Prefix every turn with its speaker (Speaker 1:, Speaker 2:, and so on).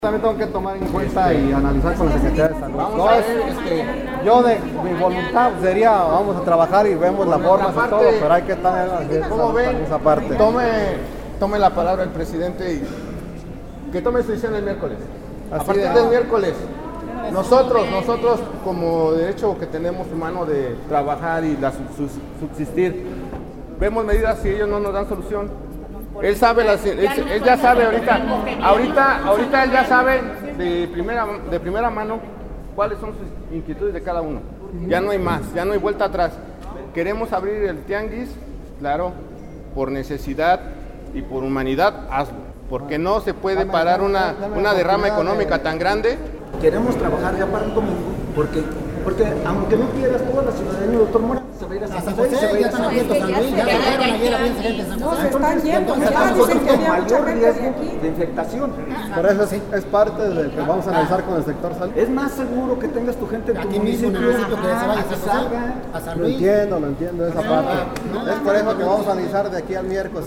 Speaker 1: También tengo que tomar en cuenta y analizar con la Secretaría de Salud. Yo de mi voluntad sería, vamos a trabajar y vemos la forma y todo, pero hay que estar en esa parte.
Speaker 2: Tome la palabra el presidente y que tome su decisión el miércoles. A partir del miércoles, nosotros como derecho que tenemos humano de trabajar y subsistir, vemos medidas si ellos no nos dan solución. Él ya sabe ahorita él ya sabe de primera mano cuáles son sus inquietudes de cada uno. Ya no hay más, ya no hay vuelta atrás. Queremos abrir el tianguis, claro, por necesidad y por humanidad, hazlo. Porque no se puede parar una derrama económica tan grande.
Speaker 3: Queremos trabajar ya para el domingo, porque aunque no quieras, toda la ciudadanía, doctor Mora, se va a ir a San José, se va a ir a San Abierto, San Luis, ya llegaron ayer a gente en San José. Entonces estamos nosotros con mayor riesgo de infectación.
Speaker 1: Por eso es parte de lo que vamos a analizar con el sector salud.
Speaker 3: Es más seguro que tengas tu gente en tu municipio
Speaker 4: que se vaya a San Luis.
Speaker 1: Lo entiendo esa parte. Es por eso que vamos a analizar de aquí al miércoles.